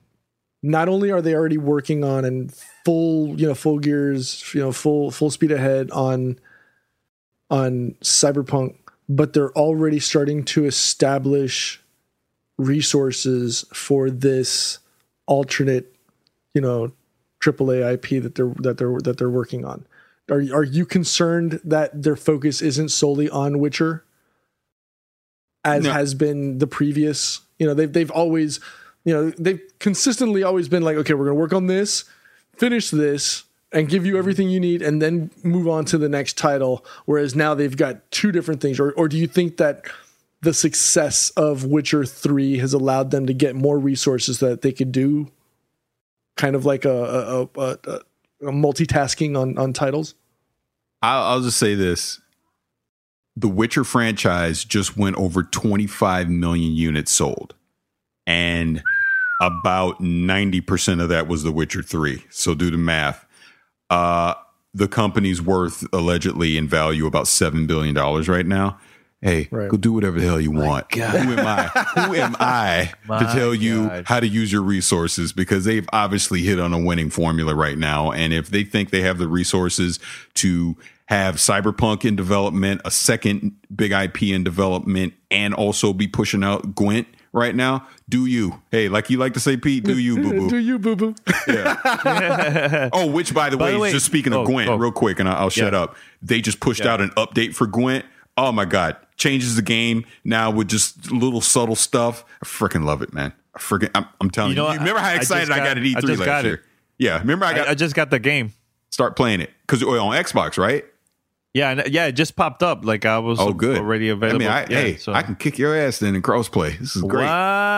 not only are they already working on and full gears, full speed ahead on Cyberpunk, but they're already starting to establish resources for this alternate, AAA IP that they're working on? Are you concerned that their focus isn't solely on Witcher, as has been the previous? They've always. They've consistently always been like, okay, we're going to work on this, finish this, and give you everything you need, and then move on to the next title. Whereas now they've got two different things. Or do you think that the success of Witcher 3 has allowed them to get more resources so that they could do kind of like a multitasking on titles? I'll just say this. The Witcher franchise just went over 25 million units sold. And about 90% of that was The Witcher 3. So do the math. The company's worth allegedly in value about $7 billion right now. Hey, go do whatever the hell you want. Who am I to tell you how to use your resources? Because they've obviously hit on a winning formula right now. And if they think they have the resources to have Cyberpunk in development, a second big IP in development, and also be pushing out Gwent right now, do you? Hey, like you like to say, Pete, do you, boo-boo? Do you, boo-boo? Yeah. Oh, which, by the way, just speaking of Gwent, real quick, and I'll shut up. They just pushed out an update for Gwent. Oh, my God. Changes the game now with just little subtle stuff. I freaking love it, man. I'm telling you. Remember how excited I got at E3 last year? Yeah, remember I just got the game. Start playing it. Because on Xbox, right? Yeah, it just popped up. Like I was already available. I mean, I can kick your ass then in crossplay. This is great.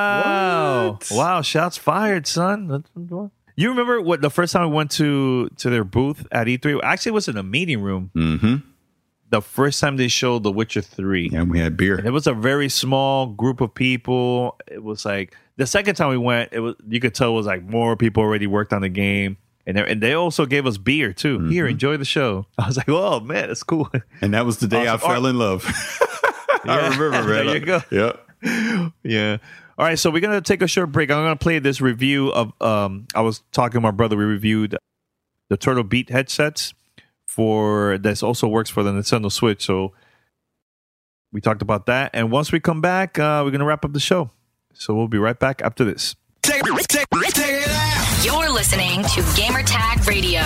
Wow, shots fired, son. You remember what the first time I went to their booth at E3? Actually, it was in a meeting room. Mm-hmm. the first time they showed The Witcher 3. Yeah, we had beer. And it was a very small group of people. It was like the second time we went, you could tell it was like more people already worked on the game. And they also gave us beer too. Mm-hmm. Here, enjoy the show. I was like, oh man, that's cool. And that was the day I fell in love. I remember, man. There you go. Yeah. Yeah. All right, so we're gonna take a short break. I'm gonna play this review of I was talking to my brother, we reviewed the Turtle Beach headsets for this also works for the Nintendo Switch. So we talked about that. And once we come back, we're gonna wrap up the show. So we'll be right back after this. Take it out. You're listening to Gamertag Radio.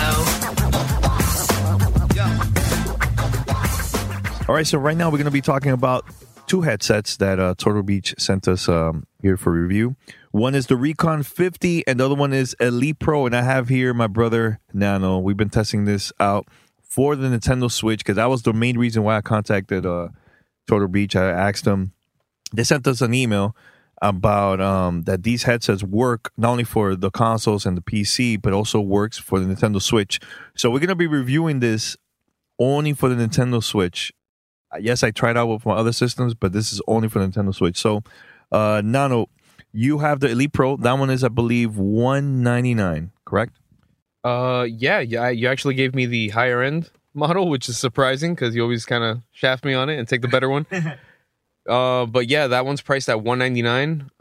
All right, so right now we're going to be talking about two headsets that Turtle Beach sent us here for review. One is the Recon 50, and the other one is Elite Pro. And I have here my brother Nano. We've been testing this out for the Nintendo Switch because that was the main reason why I contacted Turtle Beach. I asked them. They sent us an email about that these headsets work not only for the consoles and the PC, but also works for the Nintendo Switch. So we're going to be reviewing this only for the Nintendo Switch. Yes, I tried out with my other systems, but this is only for Nintendo Switch. So, Nano, you have the Elite Pro. That one is, I believe, $199, correct? Yeah. You actually gave me the higher end model, which is surprising because you always kind of shaft me on it and take the better one. But yeah, that one's priced at $199.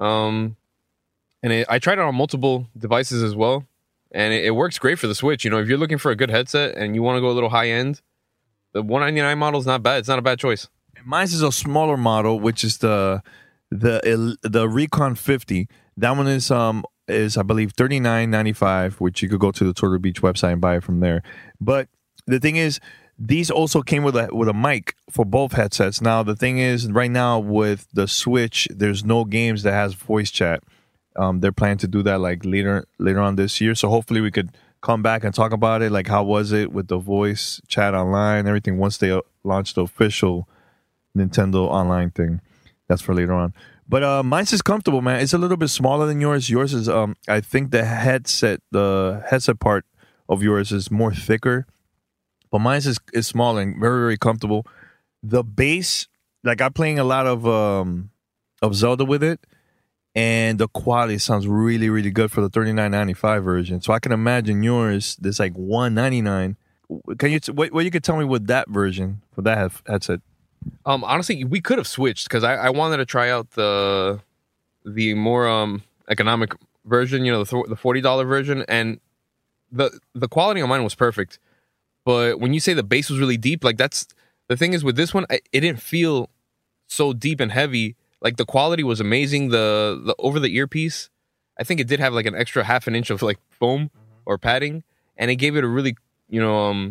And I tried it on multiple devices as well, and it works great for the Switch. You know, if you're looking for a good headset and you want to go a little high end, the $199 model is not bad. It's not a bad choice. Mine is a smaller model, which is the Recon 50. That one is I believe $39.95, which you could go to the Turtle Beach website and buy it from there. But the thing is, these also came with a mic for both headsets. Now the thing is, right now with the Switch, there's no games that has voice chat. They're planning to do that like later on this year. So hopefully we could come back and talk about it, like how was it with the voice chat online and everything once they launch the official Nintendo online thing. That's for later on. But mine's is comfortable, man. It's a little bit smaller than yours. Yours is I think the headset part of yours is more thicker, but mine's is small and very, very comfortable. The bass, like I'm playing a lot of Zelda with it, and the quality sounds really, really good for the $39.95 version. So I can imagine yours, there's like $199. Can you what you could tell me with that version for that headset? Honestly, we could have switched because I wanted to try out the more economic version, you know, the $40 version, and the quality on mine was perfect. But when you say the bass was really deep, like that's the thing is with this one, it didn't feel so deep and heavy. Like the quality was amazing. The over the earpiece, I think it did have like an extra half an inch of like foam or padding, and it gave it a really, you know,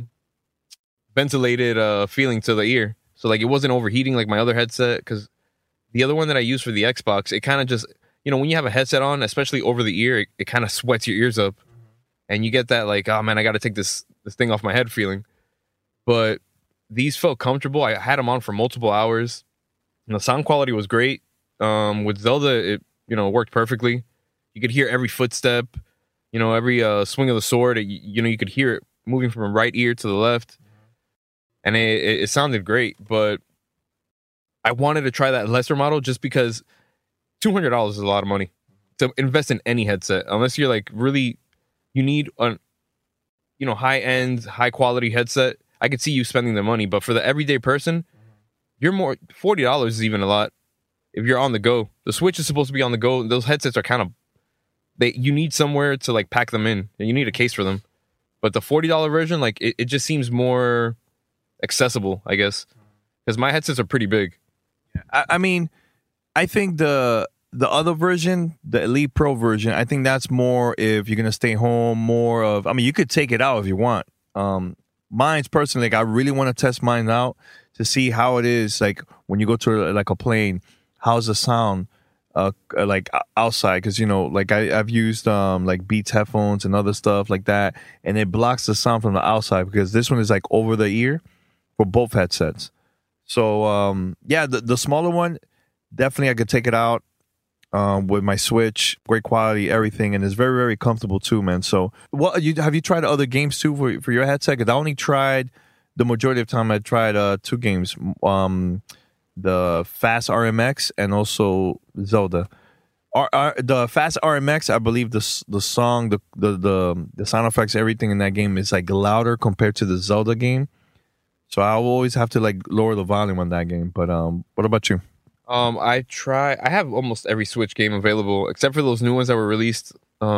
ventilated feeling to the ear. So like it wasn't overheating like my other headset, because the other one that I use for the Xbox, it kind of just, you know, when you have a headset on, especially over the ear, it kind of sweats your ears up, and you get that like, oh man, I got to take this thing off my head feeling. But these felt comfortable. I had them on for multiple hours. And the sound quality was great. With Zelda, it, you know, worked perfectly. You could hear every footstep, you know, every swing of the sword. You know, you could hear it moving from right ear to the left, and it sounded great. But I wanted to try that lesser model just because $200 is a lot of money to invest in any headset, unless you're like really, you need a, you know, high end, high quality headset. I could see you spending the money, but for the everyday person, you're more, $40 is even a lot if you're on the go. The Switch is supposed to be on the go. Those headsets are kind of, you need somewhere to like pack them in, and you need a case for them. But the $40 version, like it just seems more accessible, I guess, because my headsets are pretty big. I mean, I think the other version, the Elite Pro version, I think that's more if you're gonna stay home. More of, I mean, you could take it out if you want. Mine's personally, like I really want to test mine out to see how it is, like when you go to like a plane, how's the sound like outside, because you know, like I've used like Beats headphones and other stuff like that, and it blocks the sound from the outside, because this one is like over the ear for both headsets. So yeah, the smaller one, definitely I could take it out with my Switch. Great quality, everything, and it's very, very comfortable too, man. So have you tried other games too for your headset? Because I only tried the majority of time I tried 2 games, the Fast RMX and also Zelda. The Fast RMX, I believe the song, the sound effects, everything in that game is like louder compared to the Zelda game. So I will always have to like lower the volume on that game. But what about you? I have almost every Switch game available except for those new ones that were released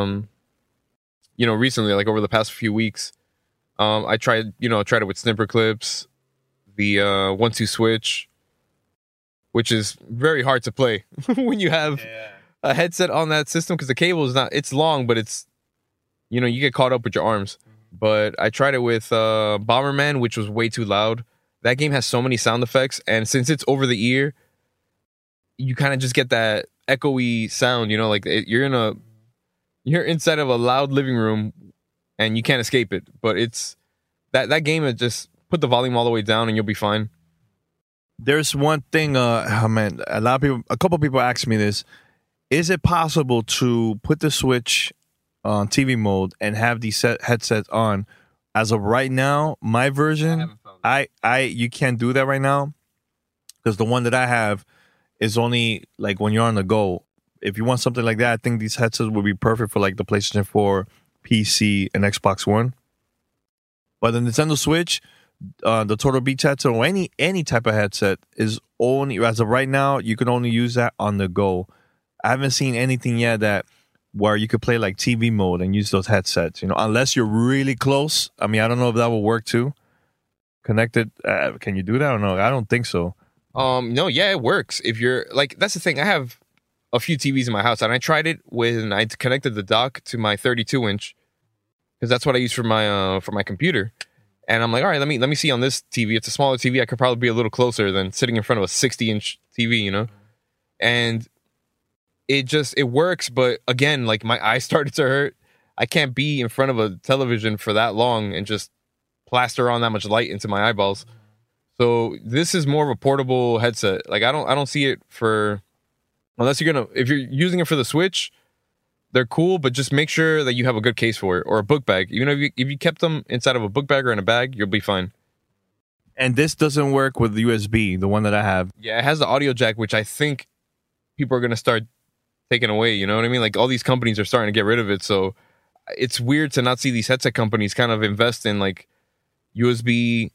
recently, like over the past few weeks. I tried it with Snipper Clips, the 1-2 Switch, which is very hard to play when you have a headset on that system, because the cable is it's long, but it's, you get caught up with your arms. But I tried it with Bomberman, which was way too loud. That game has so many sound effects, and since it's over the ear, you kind of just get that echoey sound, like you're inside of a loud living room and you can't escape it. But it's that game, is just put the volume all the way down and you'll be fine. There's one thing, a couple people asked me this. Is it possible to put the Switch on TV mode and have these headsets on? As of right now, my version, you can't do that right now, because the one that I have is only like when you're on the go. If you want something like that, I think these headsets would be perfect for like the PlayStation 4, PC, and Xbox One. But the Nintendo Switch, the Turtle Beach headset, or any type of headset, is only, as of right now, you can only use that on the go. I haven't seen anything yet where you could play like TV mode and use those headsets, unless you're really close. I mean, I don't know if that will work too. Connected, can you do that or no? I don't think so. No, yeah, it works. If you're like, that's the thing. I have a few TVs in my house, and I tried it when I connected the dock to my 32-inch, because that's what I use for my computer. And I'm like, all right, let me see on this TV. It's a smaller TV. I could probably be a little closer than sitting in front of a 60-inch TV, And it works, but again, like my eyes started to hurt. I can't be in front of a television for that long and just plaster on that much light into my eyeballs. So this is more of a portable headset. Like I don't see it for, unless if you're using it for the Switch, they're cool, but just make sure that you have a good case for it, or a book bag. If you kept them inside of a book bag or in a bag, you'll be fine. And this doesn't work with the USB, the one that I have. Yeah, it has the audio jack, which I think people are going to start taking away. You know what I mean? Like all these companies are starting to get rid of it. So it's weird to not see these headset companies kind of invest in like USB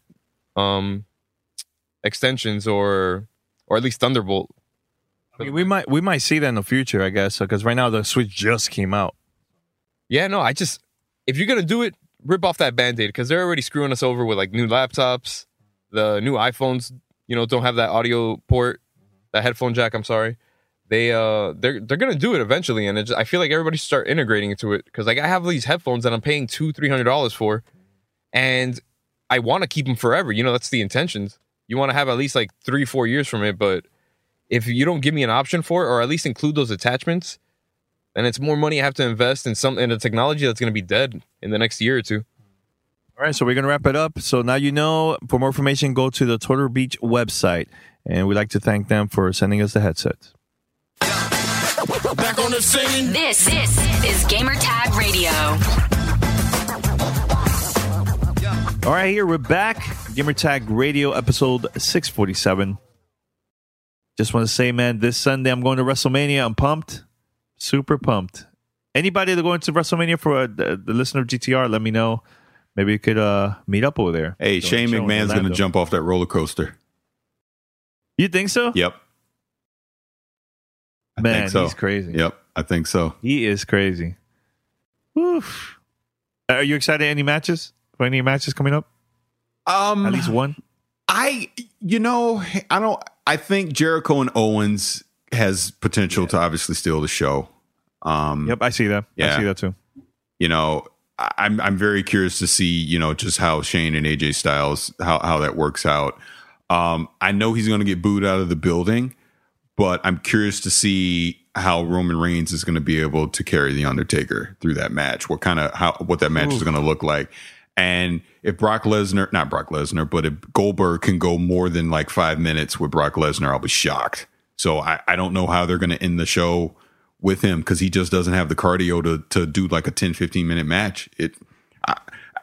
extensions or at least Thunderbolt. I mean, we might see that in the future, I guess, because right now the Switch just came out. Yeah, no, if you're gonna do it, rip off that Band-Aid, because they're already screwing us over with like new laptops. The new iPhones, don't have that audio port, that headphone jack. I'm sorry, they're gonna do it eventually, and I feel like everybody should start integrating into it, because like I have these headphones that I'm paying $200-$300 for, and I want to keep them forever. That's the intentions. You want to have at least like 3-4 years from it, but if you don't give me an option for it, or at least include those attachments, then it's more money I have to invest in a technology that's going to be dead in the next year or two. All right, so we're going to wrap it up. So now for more information, go to the Turtle Beach website, and we'd like to thank them for sending us the headsets. Back on the scene. This is Gamer Tag Radio. All right, here we're back. Gamer Tag Radio, episode 647. Just want to say, man, this Sunday I'm going to WrestleMania. I'm pumped. Super pumped. Anybody that going to WrestleMania for the listener of GTR, let me know. Maybe you could meet up over there. Hey, Shane McMahon's going to jump off that roller coaster. You think so? Yep. Man, he's crazy. Yep, I think so. He is crazy. Oof. Are you excited? Any matches? For any matches coming up? At least one? I think Jericho and Owens has potential to obviously steal the show. Yep, I see that. Yeah. I see that too. I'm very curious to see, just how Shane and AJ Styles, how that works out. I know he's going to get booed out of the building, but I'm curious to see how Roman Reigns is going to be able to carry the Undertaker through that match. What that match is going to look like. And if but if Goldberg can go more than like 5 minutes with Brock Lesnar, I'll be shocked. So I don't know how they're going to end the show with him, because he just doesn't have the cardio to do like a 10-15 minute match.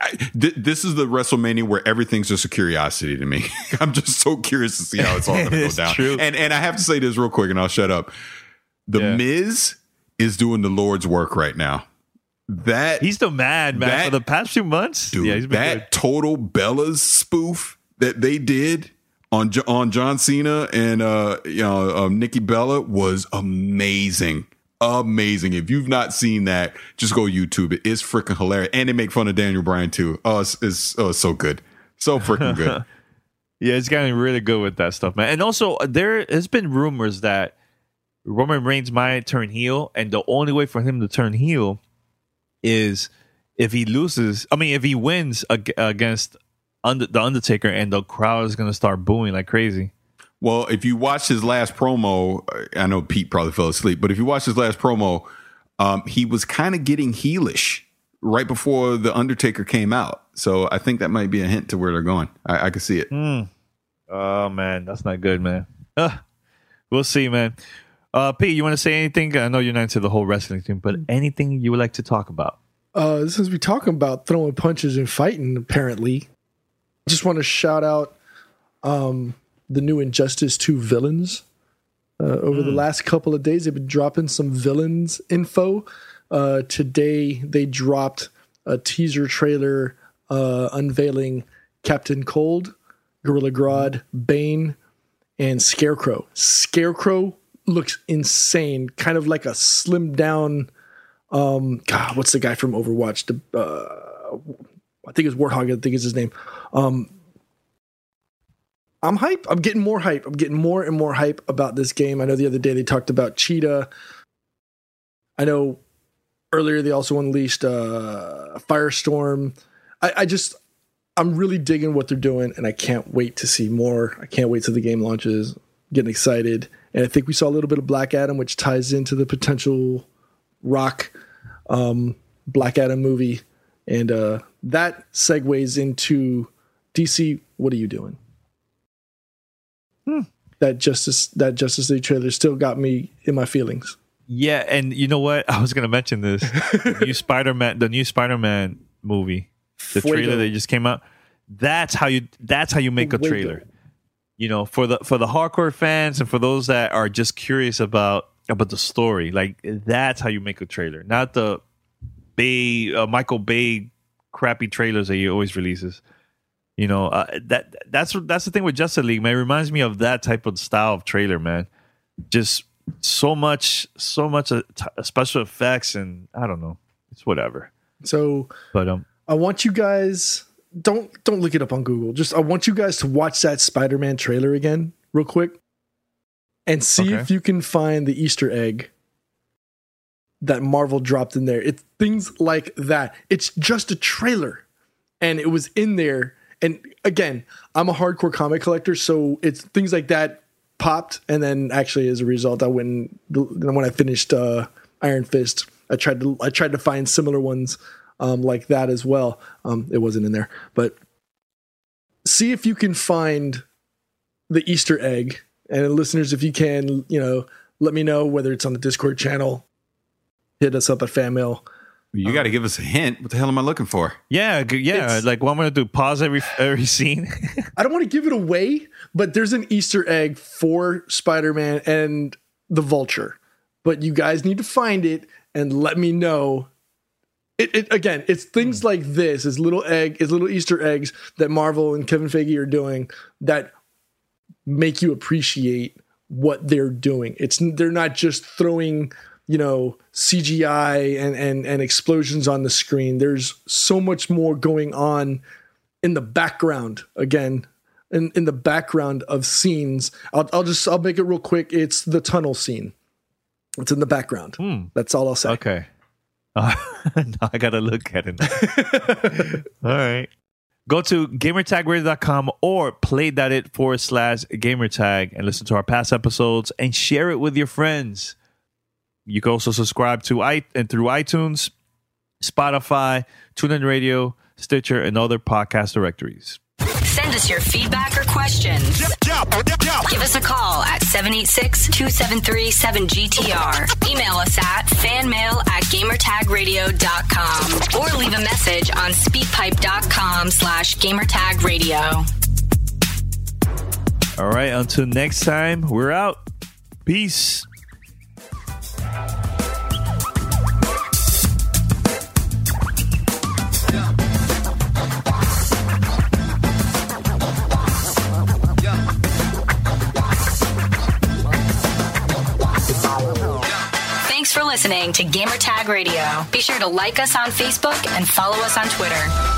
This is the WrestleMania where everything's just a curiosity to me. I'm just so curious to see how it's all going to go down. True. And I have to say this real quick, and I'll shut up. The Miz is doing the Lord's work right now. He's the man for the past few months. Dude, he's been good. Total Bellas spoof that they did on John Cena and Nikki Bella was amazing. Amazing. If you've not seen that, just go YouTube it. It's freaking hilarious. And they make fun of Daniel Bryan too. It's so good. So freaking good. Yeah, it's getting really good with that stuff, man. And also, there has been rumors that Roman Reigns might turn heel, and the only way for him to turn heel is if he wins against the Undertaker, and the crowd is going to start booing like crazy. Well, if you watch his last promo, I know Pete probably fell asleep, but if you watch his last promo, he was kind of getting heelish right before the Undertaker came out. So I think that might be a hint to where they're going. I can see it. Oh, man, that's not good, man. We'll see, man. Pete, you want to say anything? I know you're not into the whole wrestling thing, but anything you would like to talk about? Since we're talking about throwing punches and fighting, apparently, I just want to shout out the new Injustice 2 villains. Over the last couple of days, they've been dropping some villains info. Today, they dropped a teaser trailer unveiling Captain Cold, Gorilla Grodd, Bane, and Scarecrow. Scarecrow looks insane, kind of like a slimmed down. What's the guy from Overwatch? I think it's Warthog. I think is his name. I'm hype. I'm getting more hype. I'm getting more and more hype about this game. I know the other day they talked about Cheetah. I know earlier they also unleashed Firestorm. I'm really digging what they're doing, and I can't wait to see more. I can't wait till the game launches. Getting excited. And I think we saw a little bit of Black Adam, which ties into the potential Rock Black Adam movie. And that segues into DC, what are you doing? That Justice League trailer still got me in my feelings. Yeah, and you know what? I was going to mention this. The new Spider-Man movie, the trailer that just came out. That's how you make a trailer. You know, for the hardcore fans and for those that are just curious about the story, like that's how you make a trailer, not the Michael Bay crappy trailers that he always releases. You know, that's the thing with Justice League, man. It reminds me of that type of style of trailer, man. Just so much special effects, and I don't know, it's whatever. So, but I want you guys don't look it up on Google. I want you guys to watch that Spider-Man trailer again, real quick, and see if you can find the Easter egg that Marvel dropped in there. It's things like that. It's just a trailer, and it was in there. And again, I'm a hardcore comic collector, so it's things like that popped. And then actually, as a result, when I finished Iron Fist, I tried to find similar ones like that as well. It wasn't in there, but see if you can find the Easter egg. And listeners, if you can, let me know whether it's on the Discord channel. Hit us up at Fan Mail. You got to give us a hint. What the hell am I looking for? Yeah. Like, what I'm going to do? Pause every scene. I don't want to give it away, but there's an Easter egg for Spider-Man and the Vulture. But you guys need to find it and let me know. Again, it's things like this, it's little Easter eggs that Marvel and Kevin Feige are doing that make you appreciate what they're doing. They're not just throwing CGI and explosions on the screen. There's so much more going on in the background. Again, in the background of scenes. I'll make it real quick. It's the tunnel scene. It's in the background. That's all I'll say. Okay. Now I gotta look at it. All right. Go to gamertagradio.com or play.it/gamertag and listen to our past episodes and share it with your friends. You can also subscribe through iTunes, Spotify, TuneIn Radio, Stitcher, and other podcast directories. Send us your feedback or questions. Give us a call at 786-273-7GTR. Email us at fanmail@gamertagradio.com or leave a message on speakpipe.com/gamertagradio. All right, until next time, we're out. Peace. Thanks for listening to Gamertag Radio. Be sure to like us on Facebook and follow us on Twitter.